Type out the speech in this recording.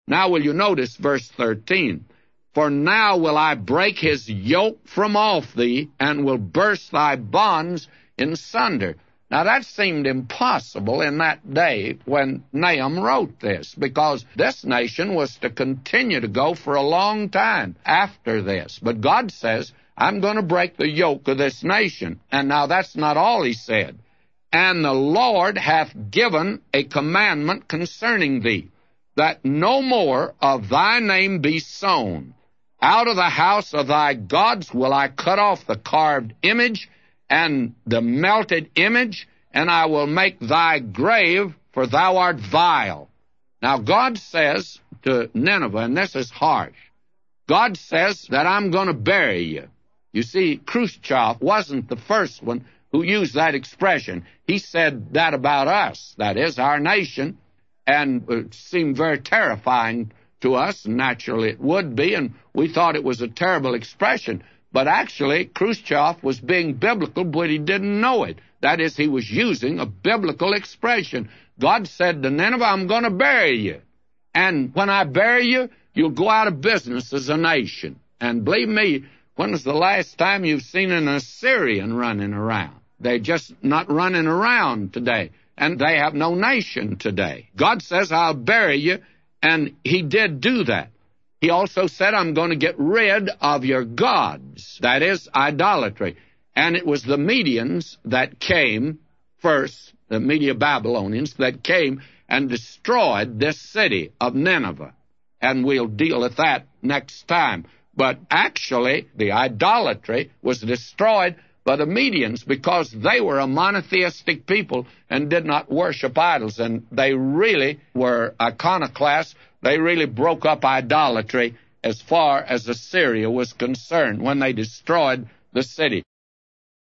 Now will you notice verse 13? For now will I break his yoke from off thee, and will burst thy bonds in sunder. Now that seemed impossible in that day when Nahum wrote this, because this nation was to continue to go for a long time after this. But God says, I'm going to break the yoke of this nation. And now that's not all he said. And the Lord hath given a commandment concerning thee, that no more of thy name be sown. Out of the house of thy gods will I cut off the carved image and the melted image, and I will make thy grave, for thou art vile. Now God says to Nineveh, and this is harsh, God says that I'm going to bury you. You see, Khrushchev wasn't the first one who used that expression. He said that about us, that is, our nation, and it seemed very terrifying to us, and naturally it would be, and we thought it was a terrible expression. But actually, Khrushchev was being biblical, but he didn't know it. That is, he was using a biblical expression. God said to Nineveh, I'm going to bury you. And when I bury you, you'll go out of business as a nation. And believe me, when was the last time you've seen an Assyrian running around? They're just not running around today. And they have no nation today. God says, I'll bury you. And he did do that. He also said, I'm going to get rid of your gods. That is, idolatry. And it was the Medians that came first, the Medo-Babylonians, that came and destroyed this city of Nineveh. And we'll deal with that next time. But actually, the idolatry was destroyed by the Medians because they were a monotheistic people and did not worship idols. And they really were iconoclasts. They really broke up idolatry as far as Assyria was concerned when they destroyed the city.